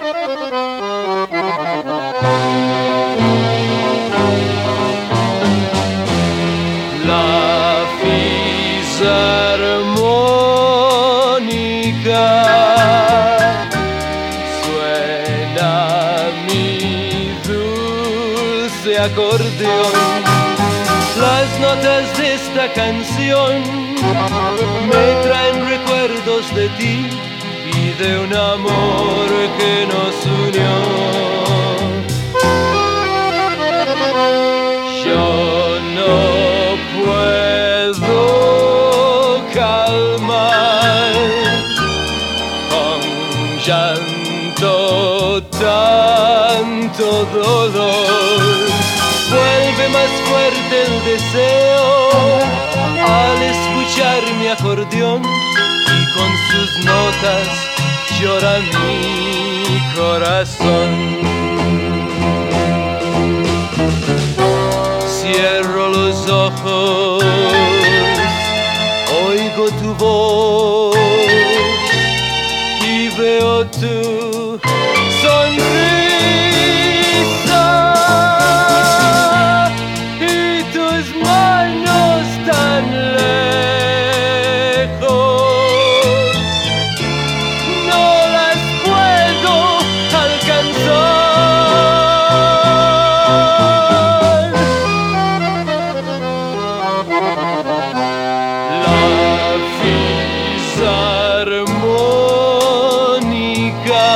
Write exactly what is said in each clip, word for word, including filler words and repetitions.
La fisarmónica suena mi dulce acordeón. Las notas de esta canción me traen recuerdos de ti y de un amor que nos unió. Yo no puedo calmar con llanto tanto dolor. Vuelve más fuerte el deseo al escuchar mi acordeón y con sus notas llora mi corazón. Cierro los ojos, oigo tu voz y veo tu sonrisa y tus manos tan lejos, no las puedo alcanzar. La fisarmónica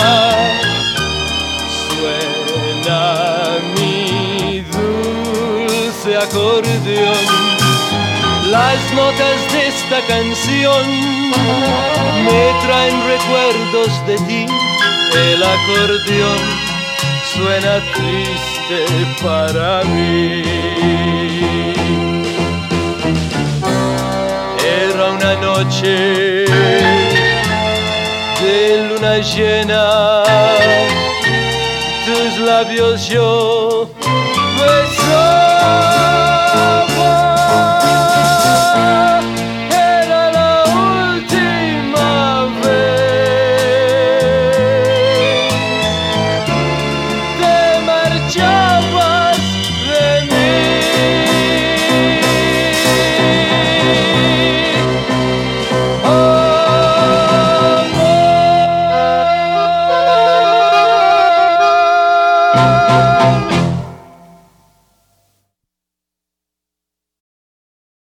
suena mi dulce acordeón. Las notas de esta canción me traen recuerdos de ti. El acordeón suena triste para mí. Era una noche de luna llena, tus labios yo